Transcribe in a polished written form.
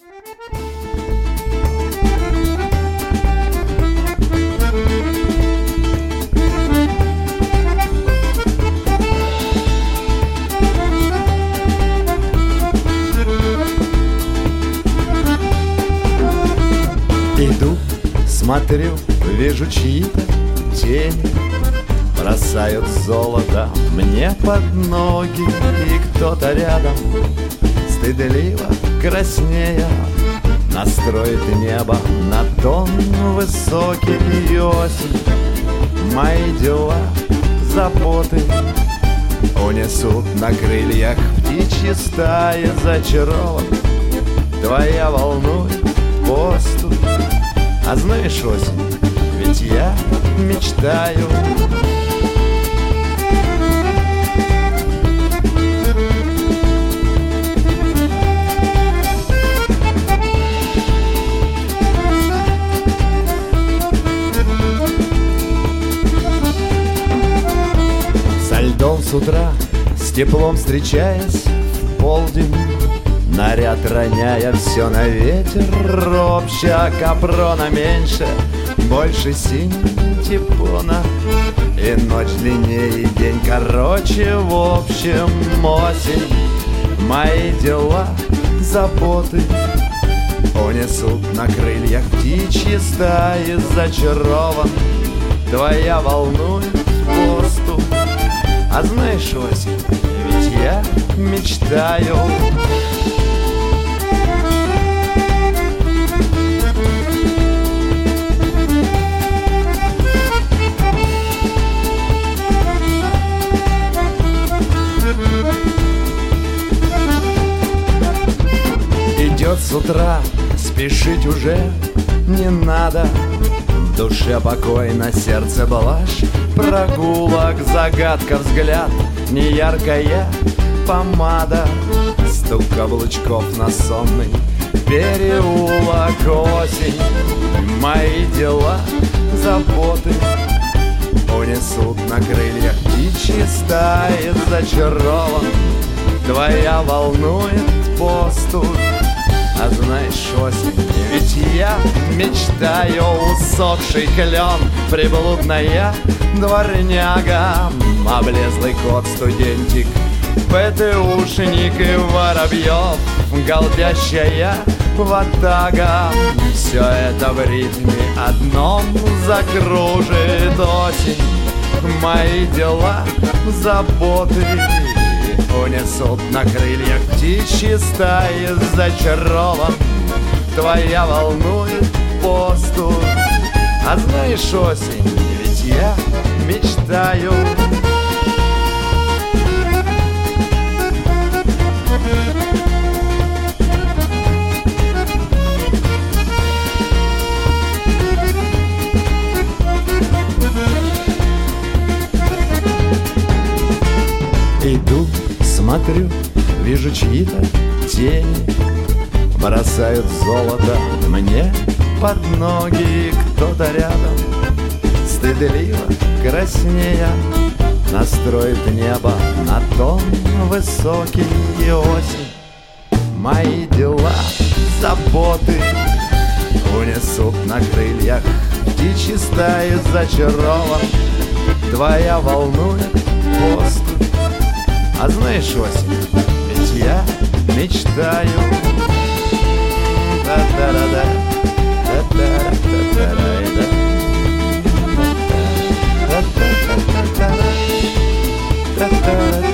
Иду, смотрю, вижу чьи-то тени, бросают золото мне под ноги. И кто-то рядом, стыдливо краснея, настроит небо на тон высокий. И осень мои дела, заботы унесут на крыльях птичьи стаи. Зачарован, твоя волнует поступь. А знаешь, осень, ведь я мечтаю. Со льдом с утра, с теплом встречаясь в полдень, наряд роняя все на ветер, общая капрона меньше, больше синтепона. И ночь длиннее, и день короче, в общем, осень мои дела, заботы унесут на крыльях птичьи стаи. Зачарован, твоя волнует поступь. А знаешь, осень, ведь я мечтаю. Идет с утра, спешить уже не надо. В душе покойно, сердце блажь прогулок, загадка взгляд, неяркая помада, стук каблучков на сонный переулок. Осень мои дела, заботы унесут на крыльях птичьи стаи. Зачарован, твоя волнует поступь. А знаешь, осень, ведь я мечтаю. Усохший клен, приблудная дворняга, облезлый кот, студентик, ПТУшник и Воробьев, голдящая ватага. Все это в ритме одном закружит. Осень мои дела, заботы унесут на крыльях птичьи стаи. Зачарован, твоя волнует поступь. А знаешь, осень, ведь я мечтаю. Иду, смотрю, вижу чьи-то тени, бросают золото мне под ноги. Кто-то рядом, стыдливо краснея, настроит небо на тон высокий. И осень мои дела, заботы унесут на крыльях птичьи стаи. Зачарован, твоя волнует поступь. А знаешь, осень, ведь я мечтаю. Та-та-ра-да, та-та-ра-та-та-ра-да, та-та-ра-та-та-ра, та-та-ра-та-та-ра.